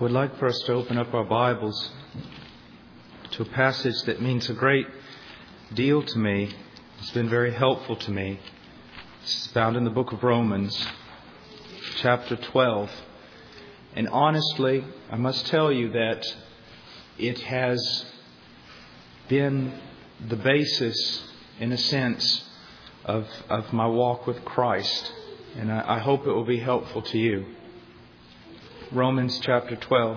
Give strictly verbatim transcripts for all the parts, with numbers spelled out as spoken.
would like for us to open up our Bibles to a passage that means a great deal to me. It's been very helpful to me. It's found in the book of Romans, chapter twelve. And honestly, I must tell you that it has been the basis, in a sense, of, of my walk with Christ. And I, I hope it will be helpful to you. Romans chapter twelve.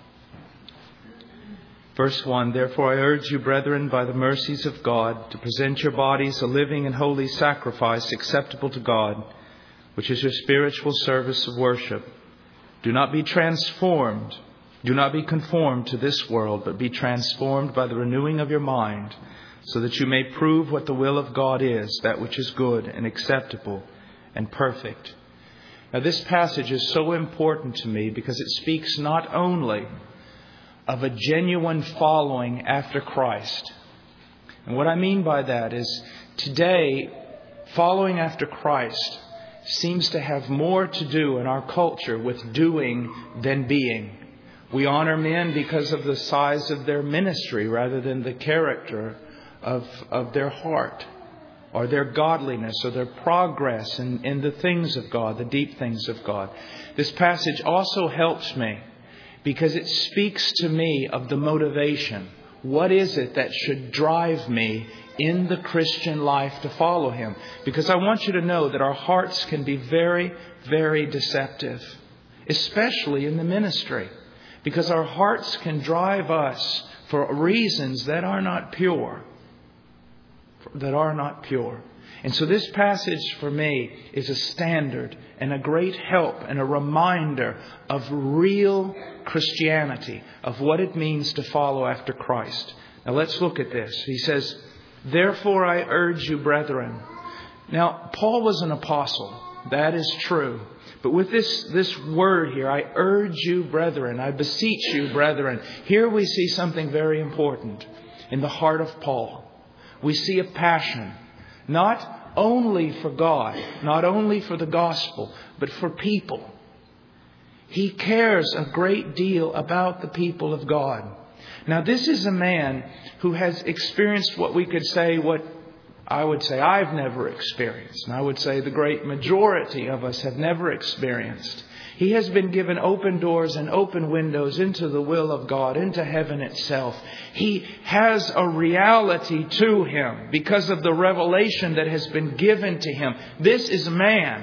Verse one, Therefore I urge you, brethren, by the mercies of God, to present your bodies a living and holy sacrifice acceptable to God, which is your spiritual service of worship. Do not be transformed, do not be conformed to this world, but be transformed by the renewing of your mind, so that you may prove what the will of God is, that which is good and acceptable and perfect. Now, this passage is so important to me because it speaks not only of a genuine following after Christ. And what I mean by that is today, following after Christ seems to have more to do in our culture with doing than being. We honor men because of the size of their ministry rather than the character of, of their heart, or their godliness, or their progress in, in the things of God, the deep things of God. This passage also helps me because it speaks to me of the motivation. What is it that should drive me in the Christian life to follow Him? Because I want you to know that our hearts can be very, very deceptive, especially in the ministry, because our hearts can drive us for reasons that are not pure. that are not pure. And so this passage for me is a standard and a great help and a reminder of real Christianity, of what it means to follow after Christ. Now let's look at this. He says, Therefore I urge you, brethren. Now, Paul was an apostle. That is true. But with this, this word here, I urge you, brethren, I beseech you, brethren. Here we see something very important in the heart of Paul. We see a passion, not only for God, not only for the gospel, but for people. He cares a great deal about the people of God. Now, this is a man who has experienced what we could say, what I would say I've never experienced. And I would say the great majority of us have never experienced. He has been given open doors and open windows into the will of God, into heaven itself. He has a reality to him because of the revelation that has been given to him. This is a man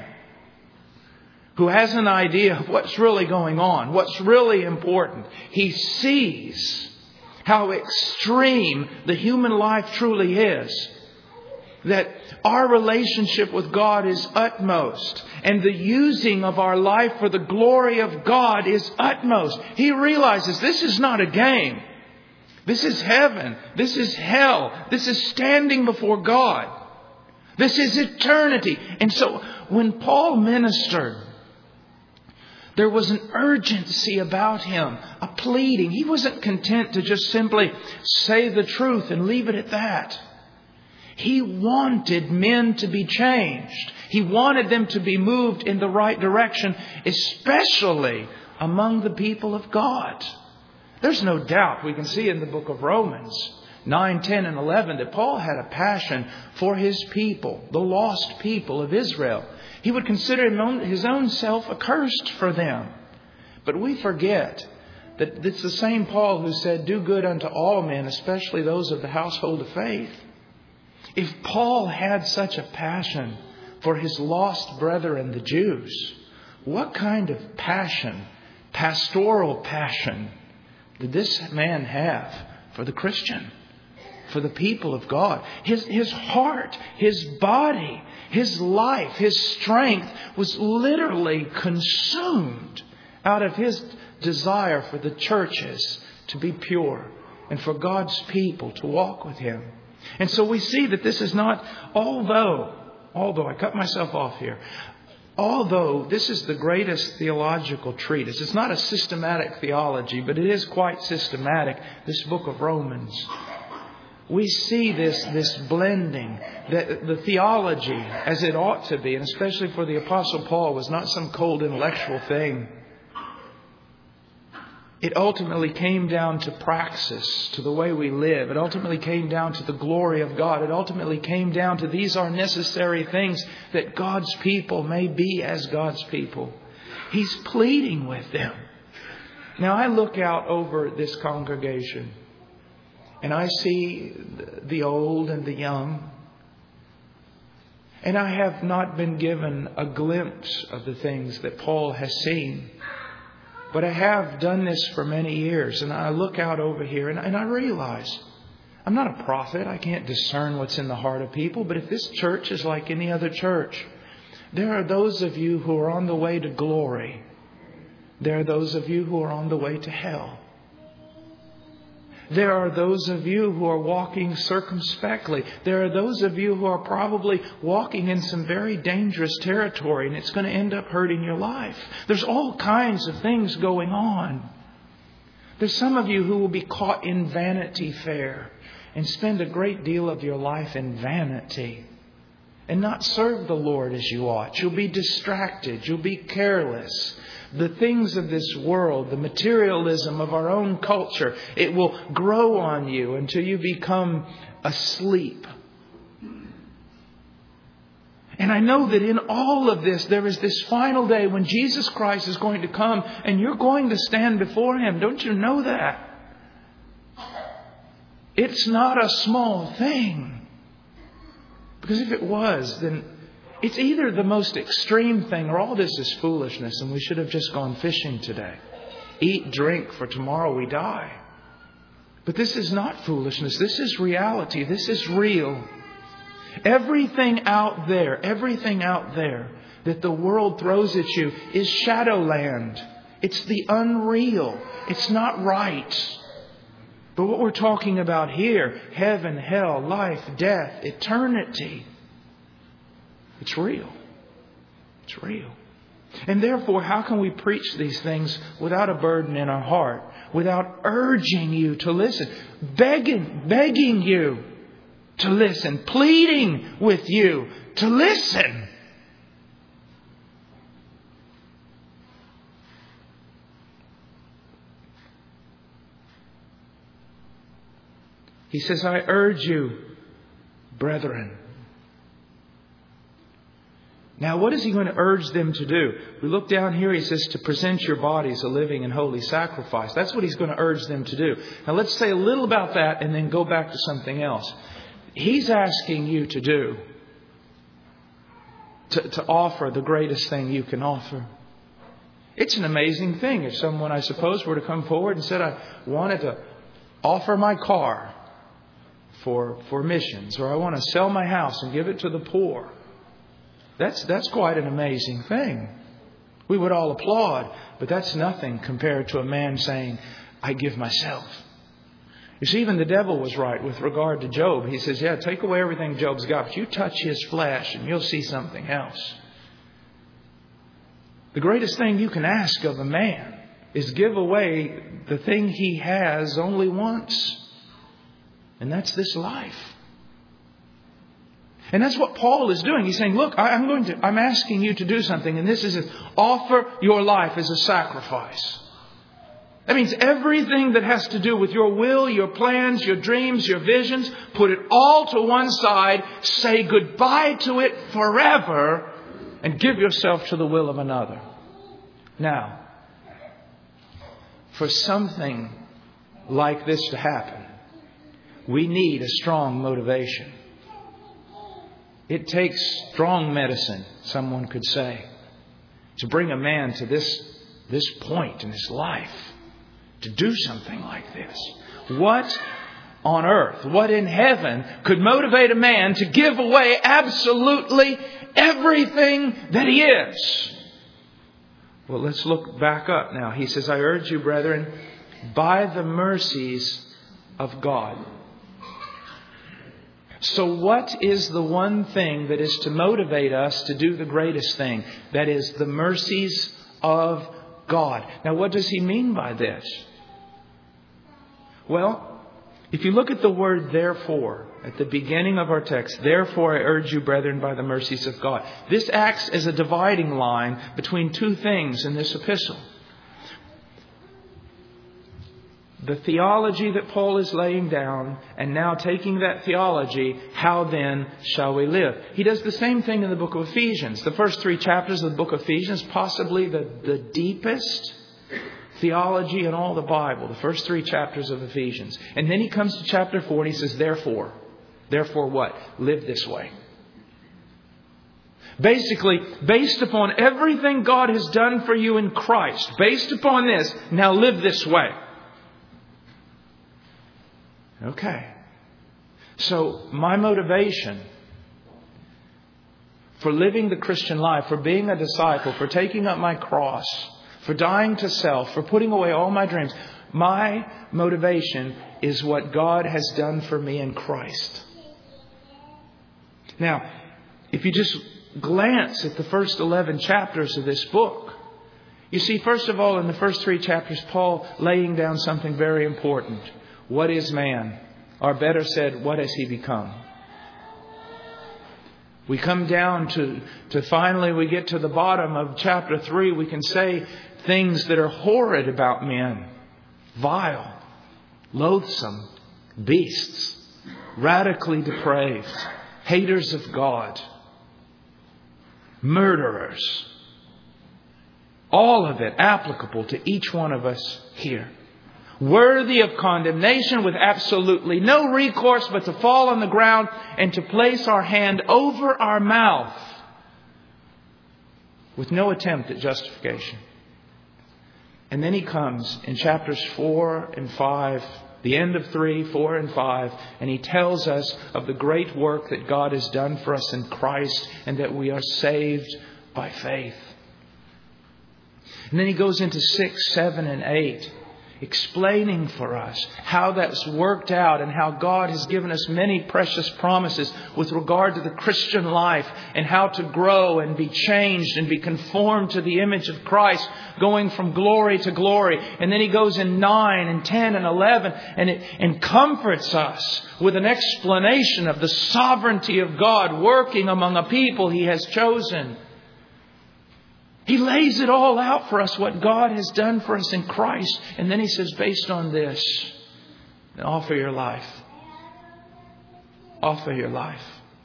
who has an idea of what's really going on, what's really important. He sees how extreme the human life truly is. That our relationship with God is utmost. And the using of our life for the glory of God is utmost. He realizes this is not a game. This is heaven. This is hell. This is standing before God. This is eternity. And so when Paul ministered, there was an urgency about him, a pleading. He wasn't content to just simply say the truth and leave it at that. He wanted men to be changed. He wanted them to be moved in the right direction, especially among the people of God. There's no doubt, we can see in the book of Romans nine, ten, and eleven that Paul had a passion for his people, the lost people of Israel. He would consider his own self accursed for them. But we forget that it's the same Paul who said, Do good unto all men, especially those of the household of faith. If Paul had such a passion for his lost brethren, the Jews, what kind of passion, pastoral passion, did this man have for the Christian, for the people of God? His, his heart, his body, his life, his strength was literally consumed out of his desire for the churches to be pure and for God's people to walk with Him. And so we see that this is not, although, although I cut myself off here, although this is the greatest theological treatise, it's not a systematic theology, but it is quite systematic, this book of Romans. We see this, this blending, that the theology as it ought to be, and especially for the Apostle Paul, was not some cold intellectual thing. It ultimately came down to praxis, to the way we live. It ultimately came down to the glory of God. It ultimately came down to these are necessary things that God's people may be as God's people. He's pleading with them. Now I look out over this congregation and I see the old and the young. And I have not been given a glimpse of the things that Paul has seen. But I have done this for many years, and I look out over here and, and I realize I'm not a prophet. I can't discern what's in the heart of people. But if this church is like any other church, there are those of you who are on the way to glory. There are those of you who are on the way to hell. There are those of you who are walking circumspectly. There are those of you who are probably walking in some very dangerous territory, and it's going to end up hurting your life. There's all kinds of things going on. There's some of you who will be caught in Vanity Fair and spend a great deal of your life in vanity and not serve the Lord as you ought. You'll be distracted. You'll be careless. The things of this world, the materialism of our own culture, it will grow on you until you become asleep. And I know that in all of this, there is this final day when Jesus Christ is going to come and you're going to stand before Him. Don't you know that? It's not a small thing. Because if it was, then it's either the most extreme thing or all this is foolishness and we should have just gone fishing today. Eat, drink, for tomorrow we die. But this is not foolishness. This is reality. This is real. Everything out there, everything out there that the world throws at you is shadowland. It's the unreal. It's not right. But what we're talking about here, heaven, hell, life, death, eternity, it's real. It's real. And therefore, how can we preach these things without a burden in our heart? Without urging you to listen. Begging, begging you to listen. Pleading with you to listen. He says, I urge you, brethren. Now, what is he going to urge them to do? We look down here, he says to present your bodies a living and holy sacrifice. That's what he's going to urge them to do. Now, let's say a little about that and then go back to something else. He's asking you to do, to, to offer the greatest thing you can offer. It's an amazing thing if someone, I suppose, were to come forward and said, I wanted to offer my car for, for missions, or I want to sell my house and give it to the poor. That's that's quite an amazing thing. We would all applaud, but that's nothing compared to a man saying, I give myself. You see, even the devil was right with regard to Job. He says, yeah, take away everything Job's got, but you touch his flesh and you'll see something else. The greatest thing you can ask of a man is give away the thing he has only once. And that's this life. And that's what Paul is doing. He's saying, look, I'm going to, I'm asking you to do something. And this is it. Offer your life as a sacrifice. That means everything that has to do with your will, your plans, your dreams, your visions, put it all to one side, say goodbye to it forever, and give yourself to the will of another. Now, for something like this to happen, we need a strong motivation. It takes strong medicine, someone could say, to bring a man to this, this point in his life, to do something like this. What on earth, what in heaven could motivate a man to give away absolutely everything that he is? Well, let's look back up now. He says, I urge you, brethren, by the mercies of God. So what is the one thing that is to motivate us to do the greatest thing? That is the mercies of God. Now, what does he mean by this? Well, if you look at the word therefore at the beginning of our text, therefore I urge you, brethren, by the mercies of God. This acts as a dividing line between two things in this epistle. the theology that Paul is laying down, and now taking that theology, how then shall we live? He does the same thing in the book of Ephesians. The first three chapters of the book of Ephesians, possibly the, the deepest theology in all the Bible. The first three chapters of Ephesians. And then he comes to chapter four and he says, therefore. Therefore what? Live this way. Basically, based upon everything God has done for you in Christ, based upon this, now live this way. Okay. So my motivation for living the Christian life, for being a disciple, for taking up my cross, for dying to self, for putting away all my dreams, my motivation is what God has done for me in Christ. Now, if you just glance at the first eleven chapters of this book, you see, first of all, in the first three chapters, Paul laying down something very important. What is man? Or better said, what has he become? We come down to, to finally we get to the bottom of chapter three. We can say things that are horrid about men. Vile, loathsome, beasts, radically depraved, haters of God, murderers. All of it applicable to each one of us here. Worthy of condemnation, with absolutely no recourse but to fall on the ground and to place our hand over our mouth with no attempt at justification. And then he comes in chapters four and five, the end of three, four and five, and he tells us of the great work that God has done for us in Christ and that we are saved by faith. And then he goes into six, seven, and eight, explaining for us how that's worked out and how God has given us many precious promises with regard to the Christian life and how to grow and be changed and be conformed to the image of Christ, going from glory to glory. And then he goes in nine and ten and eleven and it and comforts us with an explanation of the sovereignty of God working among a people He has chosen. He lays it all out for us, what God has done for us in Christ. And then he says, based on this, offer your life. Offer your life.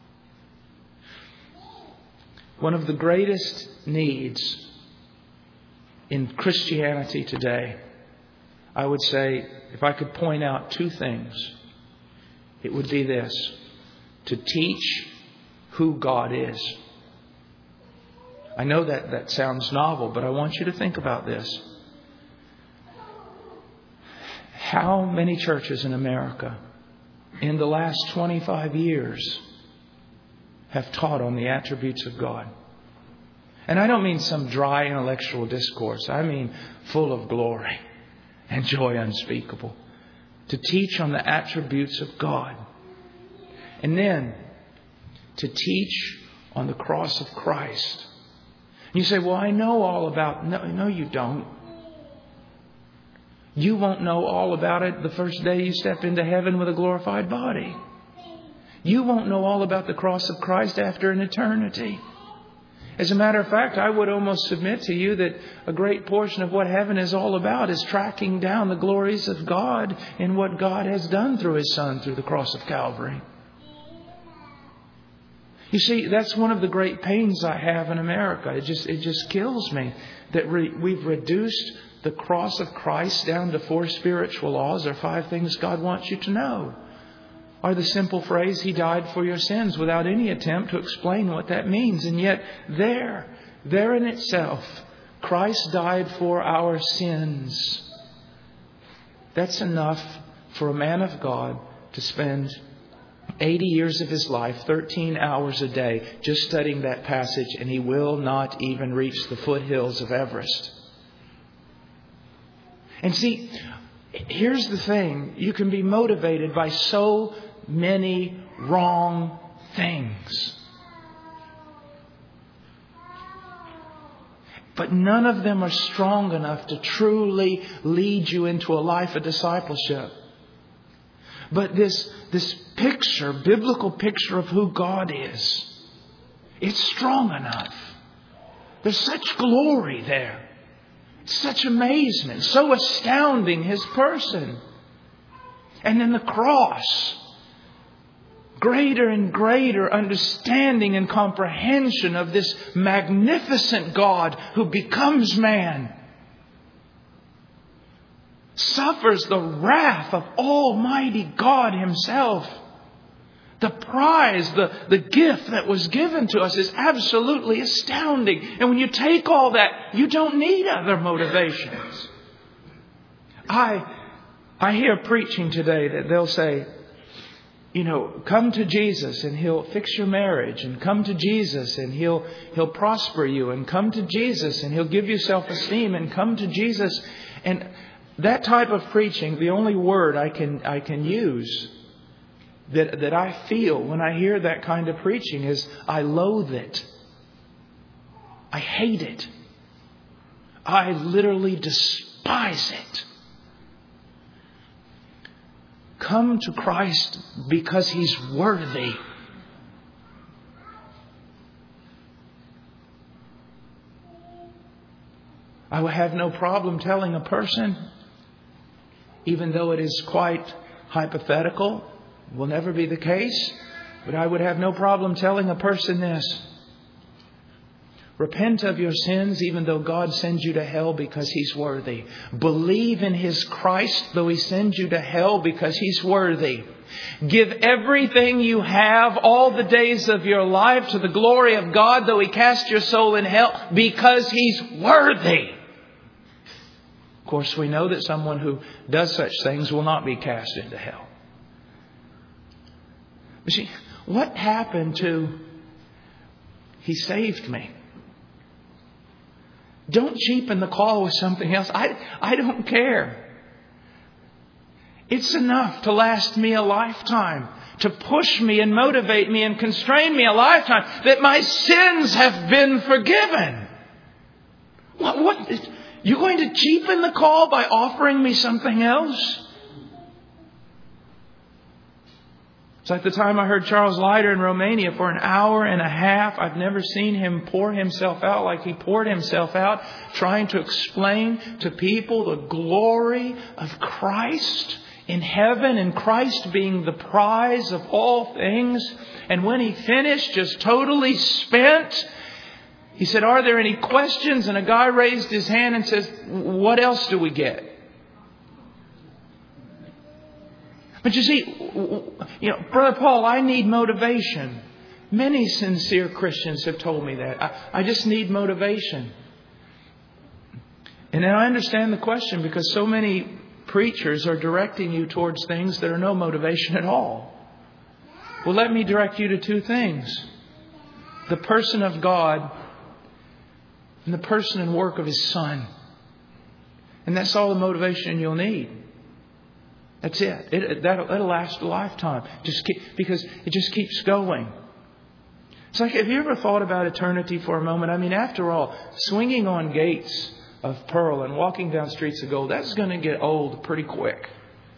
One of the greatest needs in Christianity today, I would say, if I could point out two things, it would be this: to teach who God is. I know that that sounds novel, but I want you to think about this. How many churches in America in the last twenty-five years have taught on the attributes of God? And I don't mean some dry intellectual discourse. I mean full of glory and joy unspeakable. To teach on the attributes of God. And then to teach on the cross of Christ. You say, well, I know all about... No, no, you don't. You won't know all about it the first day you step into heaven with a glorified body. You won't know all about the cross of Christ after an eternity. As a matter of fact, I would almost submit to you that a great portion of what heaven is all about is tracking down the glories of God in what God has done through His Son through the cross of Calvary. You see, that's one of the great pains I have in America. It just it just kills me that re- we've reduced the cross of Christ down to four spiritual laws, or five things God wants you to know. Or the simple phrase, He died for your sins, without any attempt to explain what that means. And yet there, there in itself, Christ died for our sins. That's enough for a man of God to spend eighty years of his life, thirteen hours a day, just studying that passage, and he will not even reach the foothills of Everest. And see, here's the thing. You can be motivated by so many wrong things. But none of them are strong enough to truly lead you into a life of discipleship. But this, this picture, biblical picture of who God is, it's strong enough. There's such glory there. Such amazement. So astounding, His person. And then the cross. Greater and greater understanding and comprehension of this magnificent God who becomes man. Suffers the wrath of Almighty God Himself. The prize, the, the gift that was given to us is absolutely astounding. And when you take all that, you don't need other motivations. I, I hear preaching today that they'll say, you know, come to Jesus and He'll fix your marriage, and come to Jesus and He'll He'll prosper you, and come to Jesus and He'll give you self-esteem, and come to Jesus. And that type of preaching, the only word I can I can use that that I feel when I hear that kind of preaching is I loathe it. I hate it. I literally despise it. Come to Christ because He's worthy. I would have no problem telling a person, even though it is quite hypothetical, will never be the case, but I would have no problem telling a person this. Repent of your sins, even though God sends you to hell, because He's worthy. Believe in His Christ, though He sends you to hell, because He's worthy. Give everything you have, all the days of your life, to the glory of God, though He cast your soul in hell, because He's worthy. Of course, we know that someone who does such things will not be cast into hell. But see, what happened to He saved me? Don't cheapen the call with something else. I, I don't care. It's enough to last me a lifetime, to push me and motivate me and constrain me a lifetime, that my sins have been forgiven. What, what is, you're going to cheapen the call by offering me something else? It's like the time I heard Charles Leiter in Romania for an hour and a half. I've never seen him pour himself out like he poured himself out, trying to explain to people the glory of Christ in heaven, and Christ being the prize of all things. And when he finished, just totally spent, he said, "Are there any questions?" And a guy raised his hand and says, "What else do we get?" But you see, you know, Brother Paul, I need motivation. Many sincere Christians have told me that. I, I just need motivation. And then I understand the question, because so many preachers are directing you towards things that are no motivation at all. Well, let me direct you to two things. The person of God and the person and work of His Son. And that's all the motivation you'll need. That's it. it, it that'll, it'll last a lifetime. Just keep, because it just keeps going. It's like, have you ever thought about eternity for a moment? I mean, after all, swinging on gates of pearl and walking down streets of gold, that's going to get old pretty quick.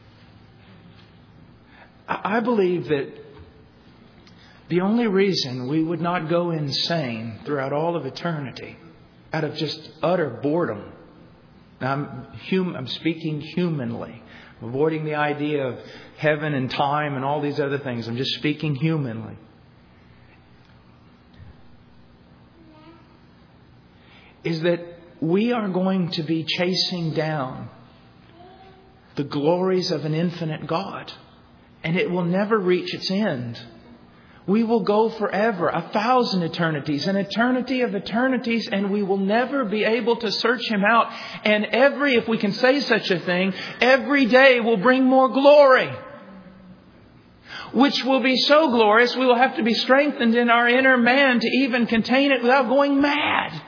I, I believe that the only reason we would not go insane throughout all of eternity, out of just utter boredom. Now, I'm, hum, I'm speaking humanly. Avoiding the idea of heaven and time and all these other things. I'm just speaking humanly. Is that we are going to be chasing down the glories of an infinite God. And it will never reach its end. We will go forever, a thousand eternities, an eternity of eternities, and we will never be able to search Him out. And every, if we can say such a thing, every day will bring more glory, which will be so glorious we will have to be strengthened in our inner man to even contain it without going mad.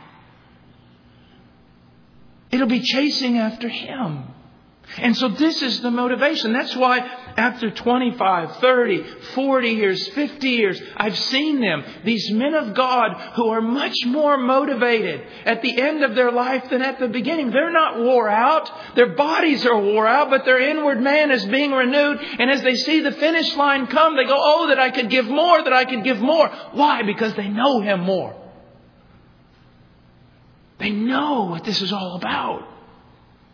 It'll be chasing after Him. And so this is the motivation. That's why after twenty-five, thirty, forty years, fifty years, I've seen them, these men of God who are much more motivated at the end of their life than at the beginning. They're not wore out. Their bodies are wore out, but their inward man is being renewed. And as they see the finish line come, they go, "Oh, that I could give more, that I could give more." Why? Because they know Him more. They know what this is all about.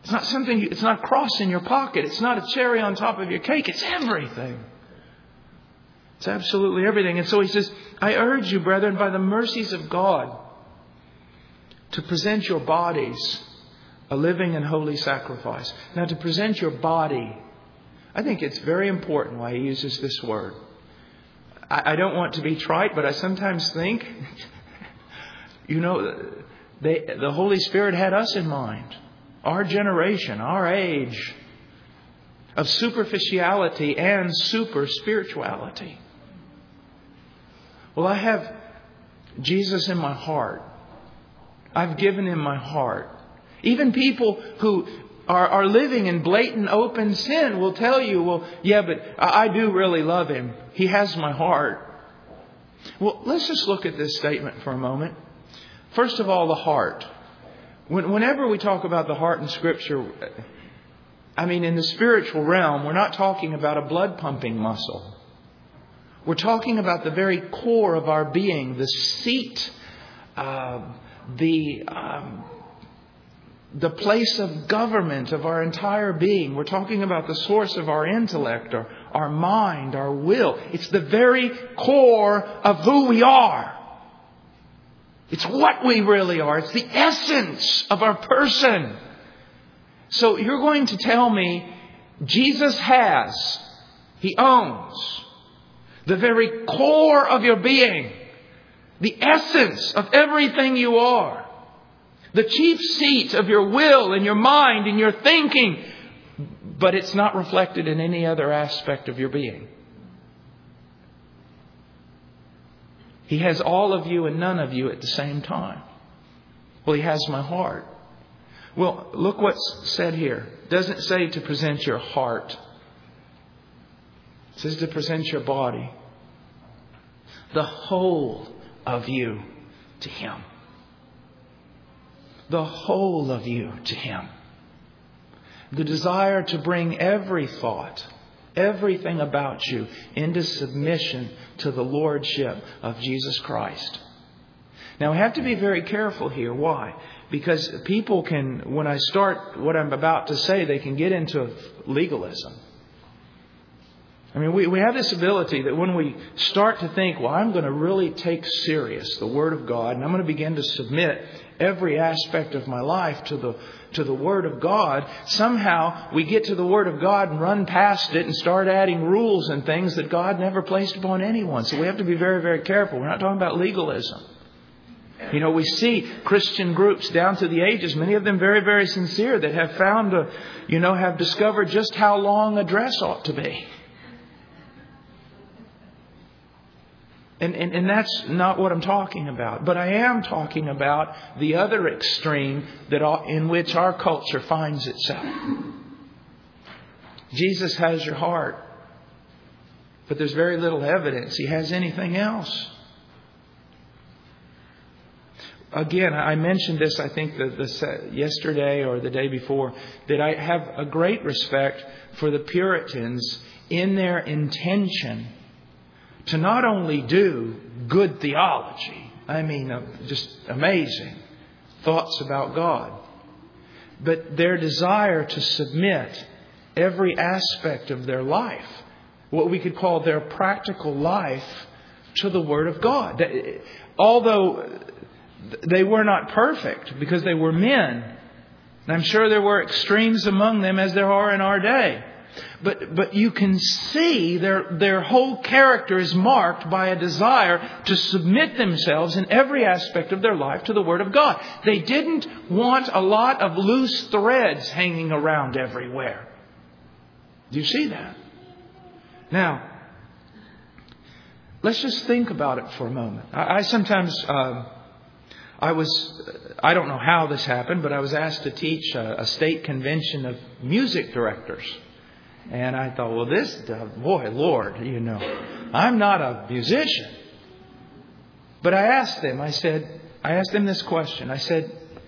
It's not something, you, it's not a cross in your pocket. It's not a cherry on top of your cake. It's everything. It's absolutely everything. And so he says, I urge you, brethren, by the mercies of God, to present your bodies a living and holy sacrifice. Now, to present your body, I think it's very important why he uses this word. I, I don't want to be trite, but I sometimes think, you know, they, the Holy Spirit had us in mind. Our generation, our age of superficiality and super spirituality. Well, I have Jesus in my heart. I've given Him my heart. Even people who are, are living in blatant open sin will tell you, well, yeah, but I, I do really love Him. He has my heart. Well, let's just look at this statement for a moment. First of all, the heart. Whenever we talk about the heart in Scripture, I mean, in the spiritual realm, we're not talking about a blood pumping muscle. We're talking about the very core of our being, the seat, uh, the um, the place of government of our entire being. We're talking about the source of our intellect, our, our mind, our will. It's the very core of who we are. It's what we really are. It's the essence of our person. So you're going to tell me Jesus has, He owns the very core of your being, the essence of everything you are, the chief seat of your will and your mind and your thinking, but it's not reflected in any other aspect of your being. He has all of you and none of you at the same time. Well, He has my heart. Well, look what's said here. It doesn't say to present your heart. It says to present your body. The whole of you to Him. The whole of you to Him. The desire to bring every thought, everything about you into submission to the Lordship of Jesus Christ. Now, we have to be very careful here. Why? Because people can, when I start what I'm about to say, they can get into legalism. I mean, we, we have this ability that when we start to think, well, I'm going to really take serious the Word of God, and I'm going to begin to submit every aspect of my life to the to the Word of God, somehow we get to the Word of God and run past it and start adding rules and things that God never placed upon anyone. So we have to be very, very careful. We're not talking about legalism. You know, we see Christian groups down through the ages, many of them very, very sincere, that have found, a, you know, have discovered just how long a dress ought to be. And, and, and that's not what I'm talking about. But I am talking about the other extreme that in which our culture finds itself. Jesus has your heart. But there's very little evidence He has anything else. Again, I mentioned this, I think, the, the, yesterday or the day before, that I have a great respect for the Puritans in their intention to not only do good theology, I mean, uh, just amazing thoughts about God, but their desire to submit every aspect of their life, what we could call their practical life, to the Word of God. Although they were not perfect, because they were men, and I'm sure there were extremes among them as there are in our day. But but you can see their their whole character is marked by a desire to submit themselves in every aspect of their life to the Word of God. They didn't want a lot of loose threads hanging around everywhere. Do you see that? Now, let's just think about it for a moment. I, I sometimes, uh, I was, I don't know how this happened, but I was asked to teach a, a state convention of music directors. And I thought, well, this, boy, Lord, you know, I'm not a musician. But I asked them, I said, I asked them this question. I said,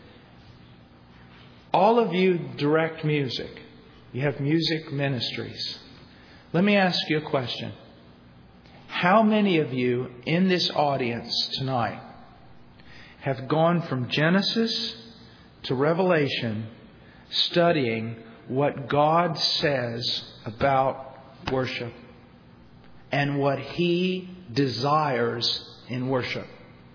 all of you direct music. You have music ministries. Let me ask you a question. How many of you in this audience tonight have gone from Genesis to Revelation studying what God says about worship and what He desires in worship.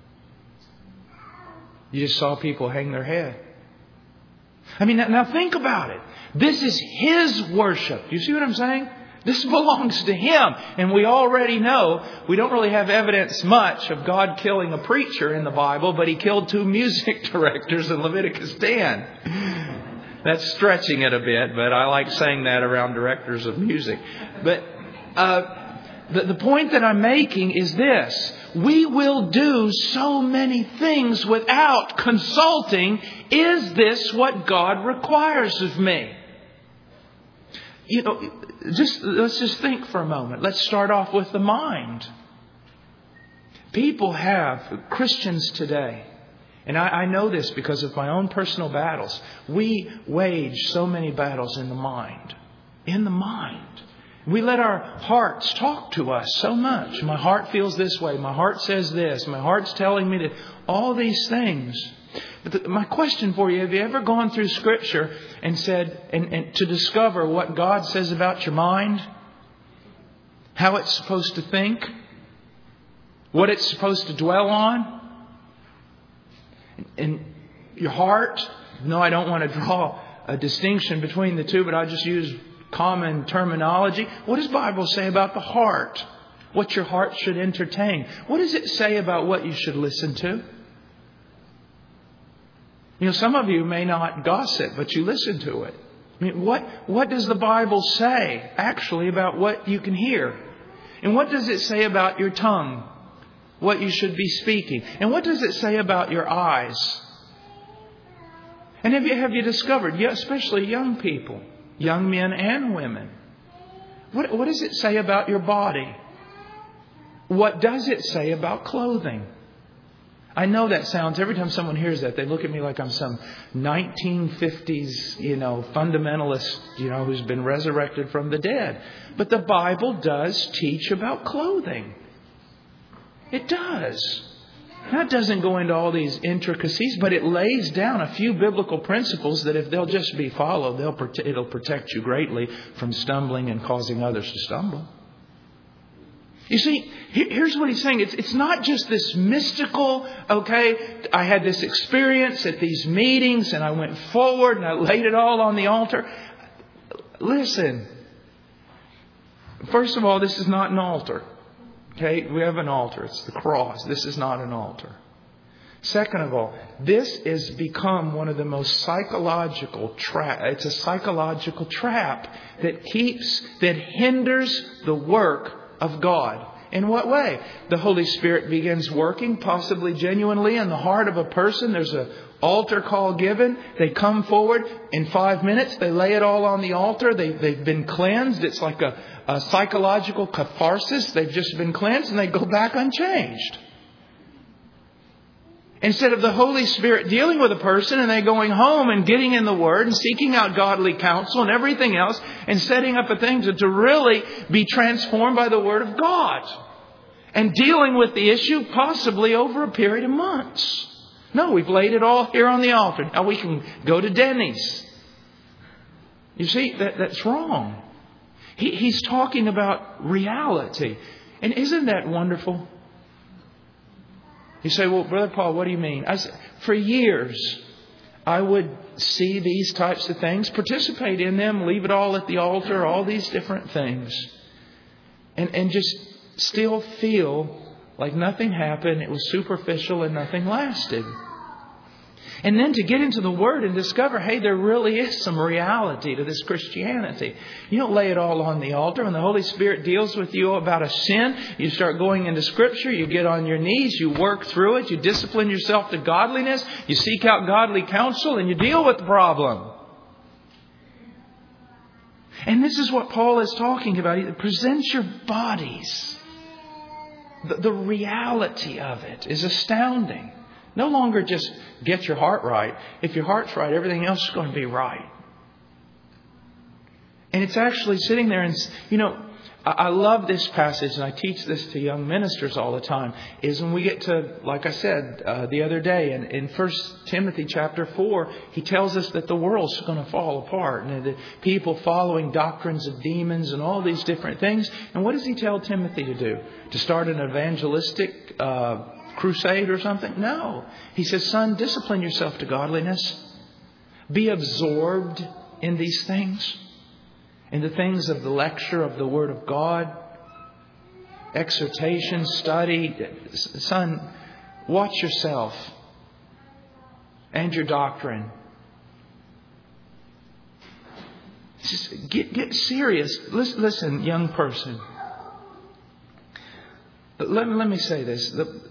You just saw people hang their head. I mean, now think about it. This is His worship. You see what I'm saying? This belongs to Him. And we already know, we don't really have evidence much of God killing a preacher in the Bible, but He killed two music directors in Leviticus ten. That's stretching it a bit, but I like saying that around directors of music. But uh, the, the point that I'm making is this. We will do so many things without consulting, is this what God requires of me? You know, just let's just think for a moment. Let's start off with the mind. People have, Christians today, and I, I know this because of my own personal battles. We wage so many battles in the mind. In the mind. We let our hearts talk to us so much. My heart feels this way. My heart says this. My heart's telling me that all these things. But the, my question for you, have you ever gone through Scripture and said, and, and to discover what God says about your mind? How it's supposed to think? What it's supposed to dwell on? And your heart? No, I don't want to draw a distinction between the two, but I just use common terminology. What does the Bible say about the heart? What your heart should entertain? What does it say about what you should listen to? You know, some of you may not gossip, but you listen to it. I mean, what, what does the Bible say actually about what you can hear? And what does it say about your tongue? What you should be speaking? And what does it say about your eyes? And have you, have you discovered, especially young people, young men and women, what, what does it say about your body? What does it say about clothing? I know that sounds, every time someone hears that, they look at me like I'm some nineteen fifties, you know, fundamentalist, you know, who's been resurrected from the dead. But the Bible does teach about clothing. It does. Now, it doesn't go into all these intricacies, but it lays down a few biblical principles that if they'll just be followed, they'll prote- it'll protect you greatly from stumbling and causing others to stumble. You see, here's what he's saying. It's, it's not just this mystical, okay, I had this experience at these meetings and I went forward and I laid it all on the altar. Listen, first of all, this is not an altar. Okay, we have an altar. It's the cross. This is not an altar. Second of all, this has become one of the most psychological trap. It's a psychological trap that keeps, that hinders the work of God. In what way? The Holy Spirit begins working, possibly genuinely, in the heart of a person. There's an altar call given. They come forward in five minutes. They lay it all on the altar. They, they've been cleansed. It's like a, a psychological catharsis. They've just been cleansed and they go back unchanged. Instead of the Holy Spirit dealing with a person and they going home and getting in the Word and seeking out godly counsel and everything else and setting up a thing to, to really be transformed by the Word of God and dealing with the issue possibly over a period of months. No, we've laid it all here on the altar. Now we can go to Denny's. You see, that, that's wrong. He, he's talking about reality. And isn't that wonderful? You say, well, Brother Paul, what do you mean? I said, for years, I would see these types of things, participate in them, leave it all at the altar, all these different things. And, and just still feel like nothing happened. It was superficial and nothing lasted. And then to get into the Word and discover, hey, there really is some reality to this Christianity. You don't lay it all on the altar. When the Holy Spirit deals with you about a sin, you start going into Scripture, you get on your knees, you work through it, you discipline yourself to godliness, you seek out godly counsel, and you deal with the problem. And this is what Paul is talking about. He presents your bodies. The, the reality of it is astounding. No longer just get your heart right. If your heart's right, everything else is going to be right. And it's actually sitting there and, you know, I love this passage, and I teach this to young ministers all the time, is when we get to, like I said uh, the other day, in, in First Timothy chapter four, he tells us that the world's going to fall apart, and the people following doctrines of demons and all these different things. And what does he tell Timothy to do? To start an evangelistic uh, crusade or something? No. He says, son, discipline yourself to godliness. Be absorbed in these things. In the things of the lecture of the Word of God, exhortation, study. Son, watch yourself and your doctrine. Just get, get serious. Listen, listen, young person. Let, let me say this. The,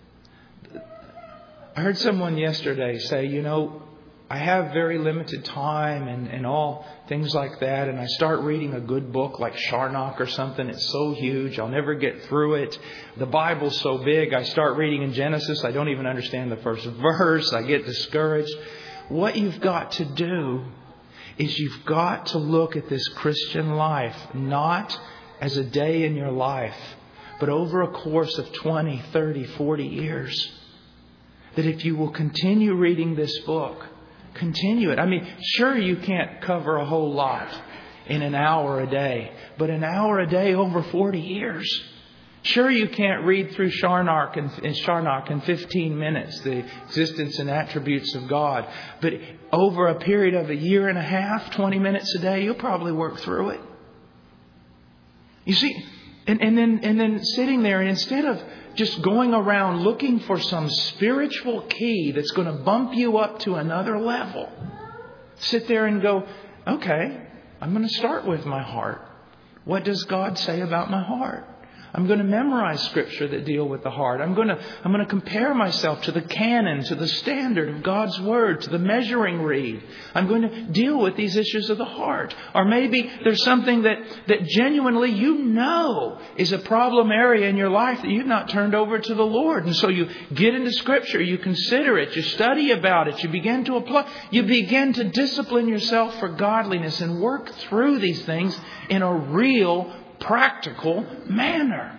I heard someone yesterday say, you know, I have very limited time and, and all things like that. And I start reading a good book like Charnock or something. It's so huge. I'll never get through it. The Bible's so big. I start reading in Genesis. I don't even understand the first verse. I get discouraged. What you've got to do is you've got to look at this Christian life not as a day in your life, but over a course of twenty, thirty, forty years. That if you will continue reading this book, continue it. I mean, sure, you can't cover a whole lot in an hour a day, but an hour a day over forty years. Sure, you can't read through Charnock and, and Charnock in fifteen minutes, the existence and attributes of God. But over a period of a year and a half, twenty minutes a day, you'll probably work through it. You see, and, and then and then sitting there, and instead of just going around looking for some spiritual key that's going to bump you up to another level, sit there and go, okay, I'm going to start with my heart. What does God say about my heart? I'm going to memorize scripture that deal with the heart. I'm going to, I'm going to compare myself to the canon, to the standard of God's Word, to the measuring reed. I'm going to deal with these issues of the heart. Or maybe there's something that, that genuinely you know is a problem area in your life that you've not turned over to the Lord. And so you get into scripture, you consider it, you study about it, you begin to apply, you begin to discipline yourself for godliness and work through these things in a real practical manner.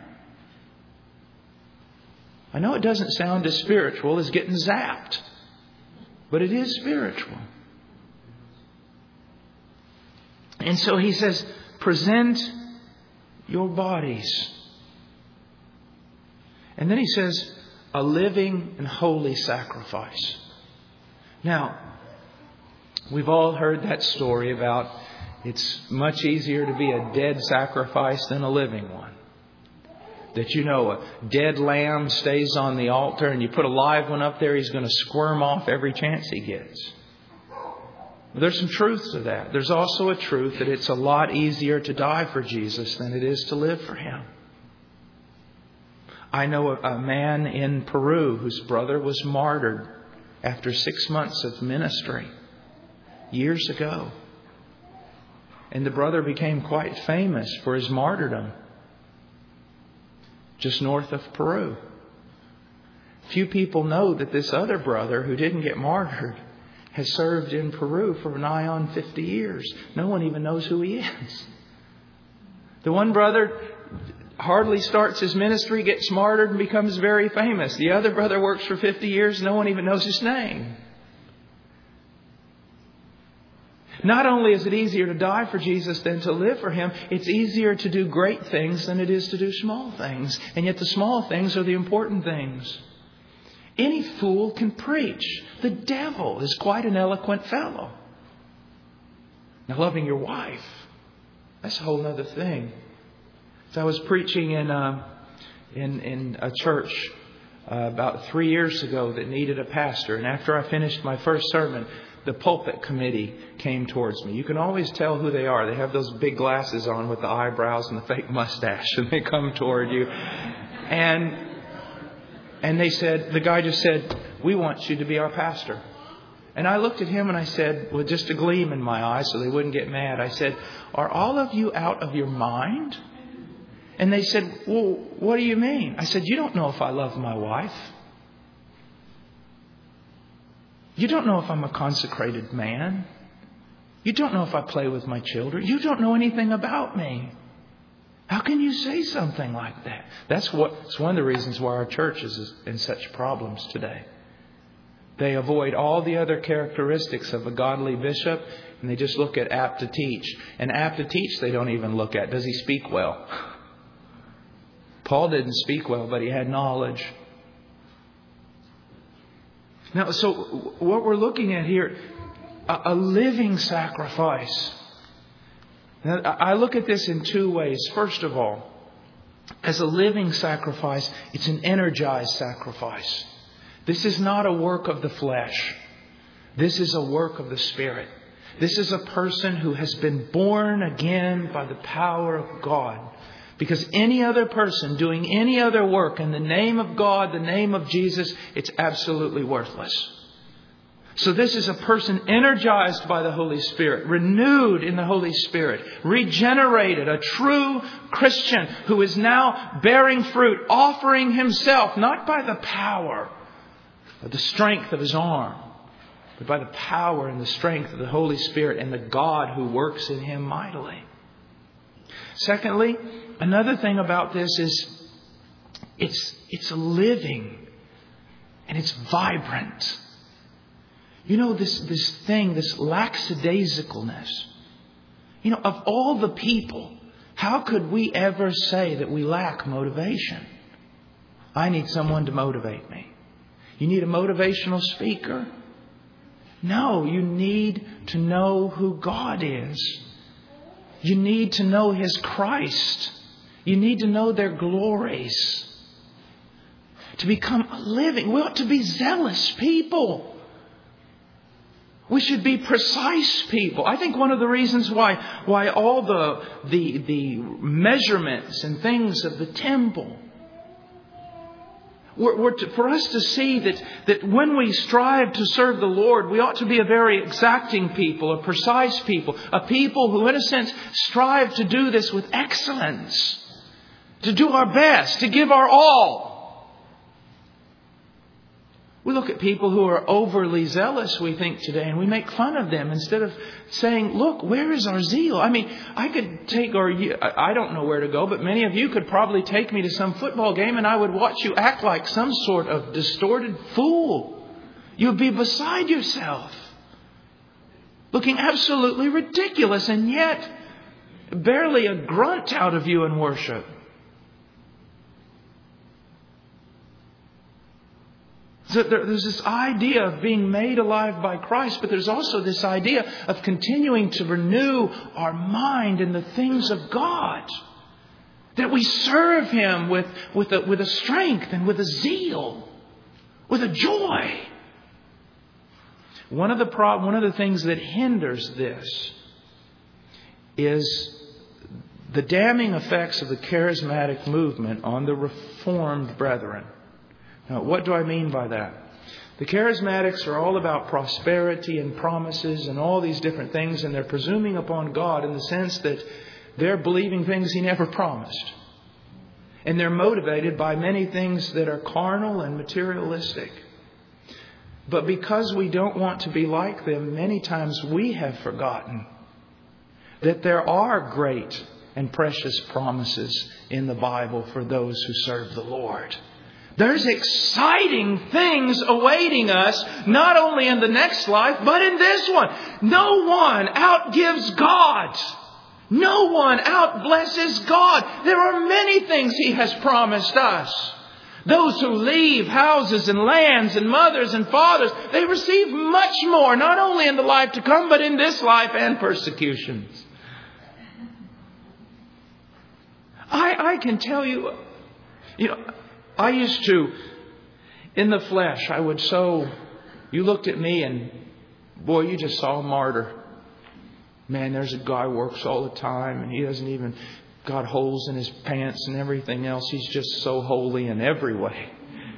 I know it doesn't sound as spiritual as getting zapped, but it is spiritual. And so he says, present your bodies. And then he says, a living and holy sacrifice. Now, we've all heard that story about it's much easier to be a dead sacrifice than a living one. That, you know, a dead lamb stays on the altar and you put a live one up there, he's going to squirm off every chance he gets. There's some truth to that. There's also a truth that it's a lot easier to die for Jesus than it is to live for Him. I know a, a man in Peru whose brother was martyred after six months of ministry years ago. And the brother became quite famous for his martyrdom just north of Peru. Few people know that this other brother who didn't get martyred has served in Peru for nigh on fifty years. No one even knows who he is. The one brother hardly starts his ministry, gets martyred and becomes very famous. The other brother works for fifty years. No one even knows his name. Not only is it easier to die for Jesus than to live for Him, it's easier to do great things than it is to do small things. And yet the small things are the important things. Any fool can preach. The devil is quite an eloquent fellow. Now, loving your wife, that's a whole other thing. So I was preaching in a, in, in a church uh, about three years ago that needed a pastor. And after I finished my first sermon, the pulpit committee came towards me. You can always tell who they are. They have those big glasses on with the eyebrows and the fake mustache, and they come toward you. And and they said, the guy just said, "We want you to be our pastor." And I looked at him and I said, with just a gleam in my eye so they wouldn't get mad, I said, "Are all of you out of your mind?" And they said, "Well, what do you mean?" I said, "You don't know if I love my wife. You don't know if I'm a consecrated man. You don't know if I play with my children. You don't know anything about me. How can you say something like that? That's what. It's one of the reasons why our church is in such problems today. They avoid all the other characteristics of a godly bishop, and they just look at apt to teach. And apt to teach they don't even look at. Does he speak well? Paul didn't speak well, but he had knowledge. Now, so what we're looking at here, a, a living sacrifice. Now, I look at this in two ways. First of all, as a living sacrifice, it's an energized sacrifice. This is not a work of the flesh. This is a work of the Spirit. This is a person who has been born again by the power of God. Because any other person doing any other work in the name of God, the name of Jesus, it's absolutely worthless. So this is a person energized by the Holy Spirit, renewed in the Holy Spirit, regenerated, a true Christian who is now bearing fruit, offering himself, not by the power or the strength of his arm, but by the power and the strength of the Holy Spirit and the God who works in him mightily. Secondly, another thing about this is it's, it's living and it's vibrant. You know, this, this thing, this lackadaisicalness. You know, of all the people, how could we ever say that we lack motivation? I need someone to motivate me. You need a motivational speaker? No, you need to know who God is. You need to know His Christ. You need to know their glories. To become a living, we ought to be zealous people. We should be precise people. I think one of the reasons why why all the the the measurements and things of the temple were, were to, for us to see that that when we strive to serve the Lord, we ought to be a very exacting people, a precise people, a people who, in a sense, strive to do this with excellence, to do our best, to give our all. We look at people who are overly zealous, we think, today, and we make fun of them instead of saying, look, where is our zeal? I mean, I could take, or you, I don't know where to go, but many of you could probably take me to some football game and I would watch you act like some sort of distorted fool. You'd be beside yourself, looking absolutely ridiculous, and yet barely a grunt out of you in worship. So there's this idea of being made alive by Christ, but there's also this idea of continuing to renew our mind in the things of God. That we serve Him with, with, a, with a strength and with a zeal, with a joy. One of the pro- one of the things that hinders this is the damning effects of the charismatic movement on the Reformed brethren. Now, what do I mean by that? The charismatics are all about prosperity and promises and all these different things, and they're presuming upon God in the sense that they're believing things He never promised. And they're motivated by many things that are carnal and materialistic. But because we don't want to be like them, many times we have forgotten that there are great and precious promises in the Bible for those who serve the Lord. There's exciting things awaiting us, not only in the next life, but in this one. No one outgives God. No one outblesses God. There are many things He has promised us. Those who leave houses and lands and mothers and fathers, they receive much more, not only in the life to come, but in this life and persecutions. I, I can tell you, you know, I used to, in the flesh, I would so, you looked at me and, boy, you just saw a martyr. Man, there's a guy who works all the time and he doesn't even, got holes in his pants and everything else. He's just so holy in every way.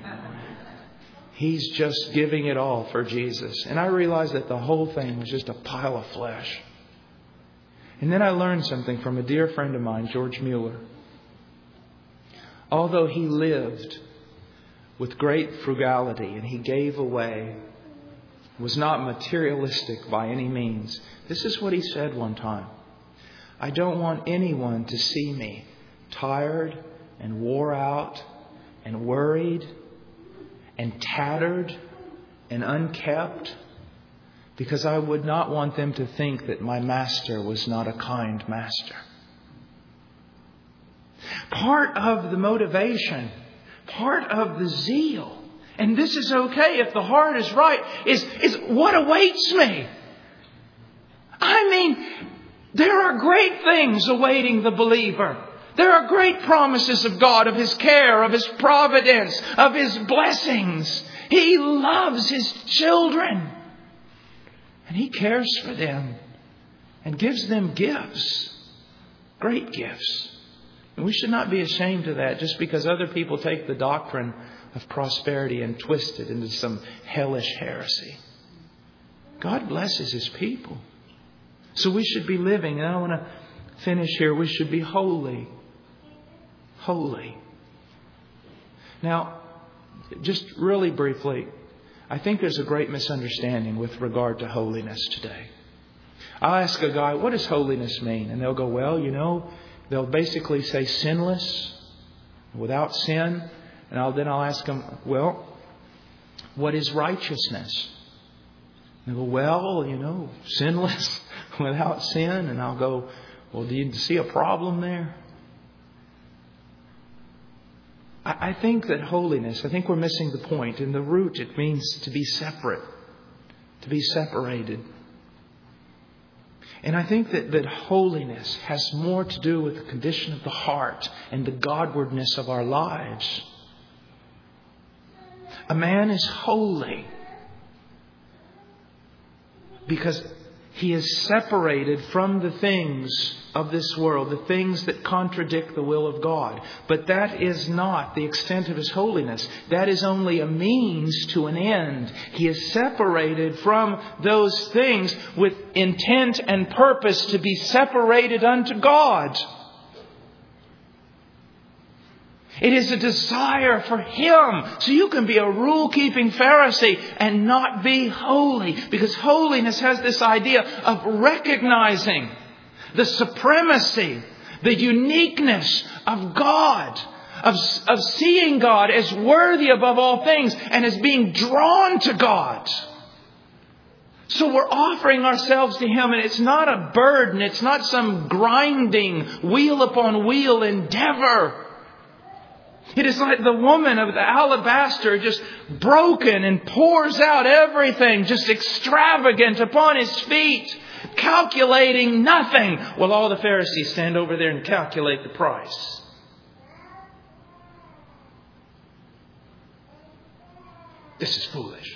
He's just giving it all for Jesus. And I realized that the whole thing was just a pile of flesh. And then I learned something from a dear friend of mine, George Mueller. Although he lived with great frugality and he gave away, was not materialistic by any means. This is what he said one time. I don't want anyone to see me tired and wore out and worried and tattered and unkept, because I would not want them to think that my master was not a kind master. Part of the motivation, part of the zeal, and this is okay if the heart is right, is, is what awaits me. I mean, there are great things awaiting the believer. There are great promises of God, of His care, of His providence, of His blessings. He loves His children. And He cares for them and gives them gifts, great gifts. And we should not be ashamed of that just because other people take the doctrine of prosperity and twist it into some hellish heresy. God blesses His people. So we should be living, and I want to finish here, we should be holy. Holy. Now, just really briefly, I think there's a great misunderstanding with regard to holiness today. I'll ask a guy, what does holiness mean? And they'll go, well, you know, they'll basically say sinless, without sin. And I'll, then I'll ask them, well, what is righteousness? And they'll go, well, you know, sinless, without sin. And I'll go, well, do you see a problem there? I think that holiness, I think we're missing the point. In the root, it means to be separate, to be separated. And I think that, that holiness has more to do with the condition of the heart and the Godwardness of our lives. A man is holy because he is separated from the things of this world, the things that contradict the will of God. But that is not the extent of his holiness. That is only a means to an end. He is separated from those things with intent and purpose to be separated unto God. It is a desire for Him. So you can be a rule-keeping Pharisee and not be holy. Because holiness has this idea of recognizing the supremacy, the uniqueness of God. Of, of seeing God as worthy above all things and as being drawn to God. So we're offering ourselves to Him, and it's not a burden. It's not some grinding wheel upon wheel endeavor. It is like the woman of the alabaster, just broken and pours out everything, just extravagant upon His feet, calculating nothing, while all the Pharisees stand over there and calculate the price. This is foolish.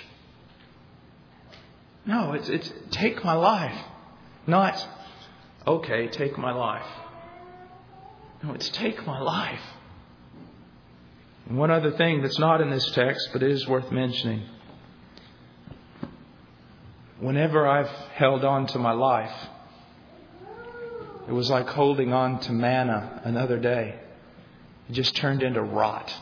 No, it's, it's take my life. Not, okay, take my life. No, it's take my life. And one other thing that's not in this text, but it is worth mentioning. Whenever I've held on to my life, it was like holding on to manna another day. It just turned into rot.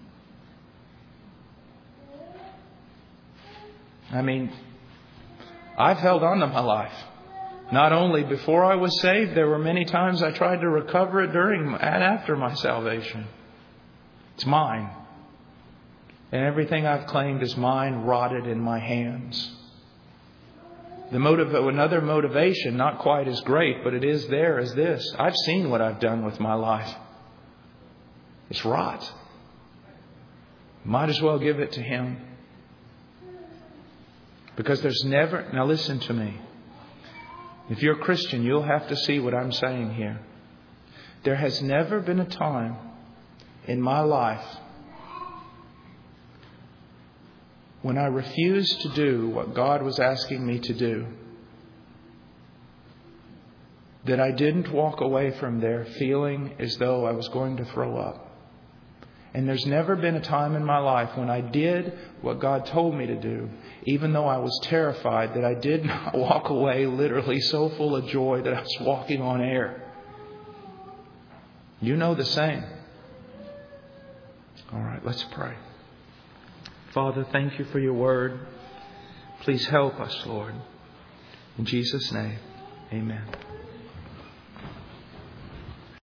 I mean, I've held on to my life. Not only before I was saved, there were many times I tried to recover it during and after my salvation. It's mine. And everything I've claimed is mine, rotted in my hands. The motive, another motivation, not quite as great, but it is there, is this. I've seen what I've done with my life. It's rot. Might as well give it to Him. Because there's never... Now listen to me. If you're a Christian, you'll have to see what I'm saying here. There has never been a time in my life when I refused to do what God was asking me to do, that I didn't walk away from there feeling as though I was going to throw up. And there's never been a time in my life when I did what God told me to do, even though I was terrified, that I did not walk away literally so full of joy that I was walking on air. You know the same. All right, let's pray. Father, thank You for Your word. Please help us, Lord. In Jesus' name, amen.